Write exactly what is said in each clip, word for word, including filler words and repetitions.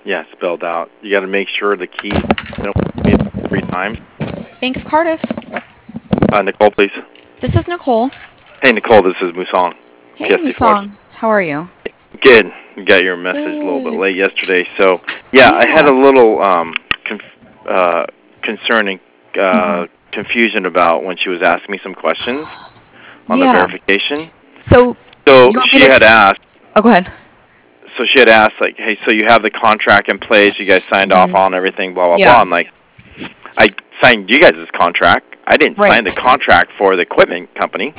Yeah, spelled out. You got to make sure the key, you know, three times. Thanks, Cardiff. Uh, Nicole, please. This is Nicole. Hey, Nicole, this is Musong. Hey, Musong. How are you? Good. You got your message Good. a little bit late yesterday. So, yeah, yeah. I had a little um, conf uh, concerning uh, mm-hmm. confusion about when she was asking me some questions on yeah. the verification. So, so she had to... asked... Oh, go ahead. So she had asked, like, hey, so you have the contract in place, you guys signed mm-hmm. off on everything, blah, blah, yeah. blah. I'm like, I signed you guys' contract. I didn't right. sign the contract for the equipment company.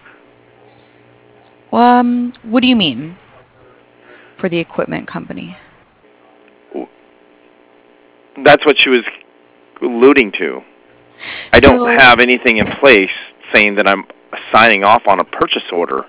Um, what do you mean? For the equipment company? That's what she was alluding to. I so, don't have anything in place saying that I'm signing off on a purchase order.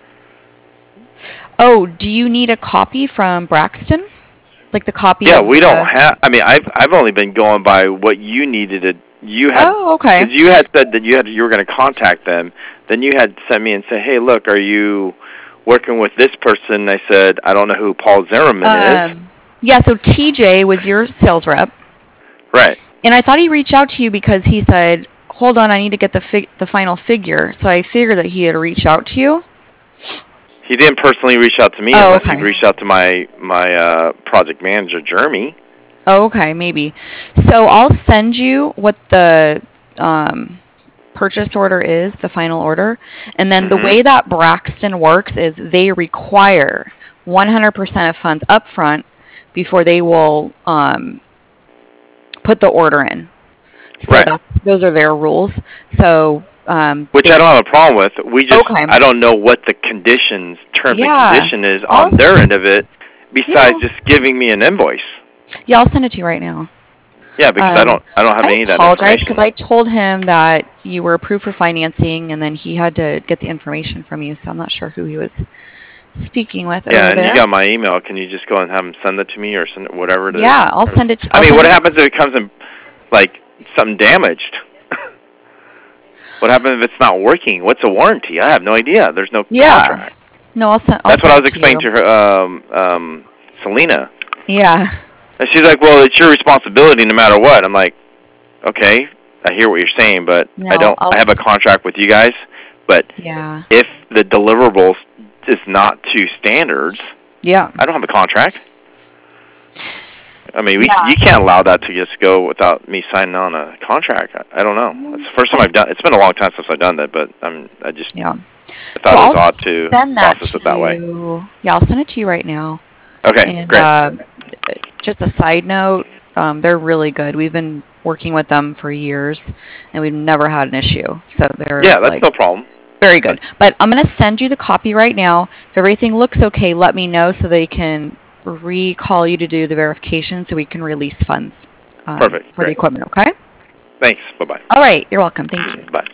Oh, do you need a copy from Braxton? Like the copy Yeah, of we the... don't have... I mean, I've, I've only been going by what you needed to... You had, oh, okay. Because you had said that you, had, you were going to contact them. Then you had sent me and said, hey, look, are you working with this person? I said, I don't know who Paul Zimmerman um, is. Yeah, so T J was your sales rep. Right. And I thought he reached out to you because he said, hold on, I need to get the fig the final figure. So I figured that he had reached out to you. He didn't personally reach out to me oh, unless okay. he reached out to my, my uh, project manager, Jeremy. Oh, okay, maybe. So I'll send you what the um, purchase order is, the final order. And then mm-hmm. the way that Braxton works is they require one hundred percent of funds up front before they will um, put the order in. So right. that's, those are their rules. So... Um, Which they, I don't have a problem with. We just, okay. I don't know what the conditions, terms yeah. and condition is I'll on their end of it, besides yeah. just giving me an invoice. Yeah, I'll send it to you right now. Yeah, because um, I don't, I don't have I any of that information. I apologize because I told him that you were approved for financing, and then he had to get the information from you. So I'm not sure who he was speaking with. Yeah, over and there. you got my email. Can you just go and have him send it to me, or send it, whatever it is? Yeah, I'll send it. To, I I'll mean, what it happens if it comes in like something damaged? What happens if it's not working? What's a warranty? I have no idea. There's no yeah. contract. No, I'll send. I'll That's send what I was to explaining you. to her, um, um, Selena. Yeah. And she's like, "Well, it's your responsibility no matter what." I'm like, "Okay, I hear what you're saying, but no, I don't. I'll, I have a contract with you guys, but yeah. if the deliverables is not to standards, yeah, I don't have a contract. I mean, we, yeah. you can't allow that to just go without me signing on a contract. I, I don't know. It's the first time I've done. It's been a long time since I've done that, but I'm. I just. Yeah. I thought so it was I'll odd to send that process to it that way. you. Yeah, I'll send it to you right now. Okay, and, great. Uh, just a side note, um, they're really good. We've been working with them for years, and we've never had an issue. So they're yeah, that's like, no problem. Very good. But I'm going to send you the copy right now. If everything looks okay, let me know so they can recall you to do the verification so we can release funds um, Perfect. for Great. the equipment, okay? Thanks. Bye-bye. All right. You're welcome. Thank you. Bye.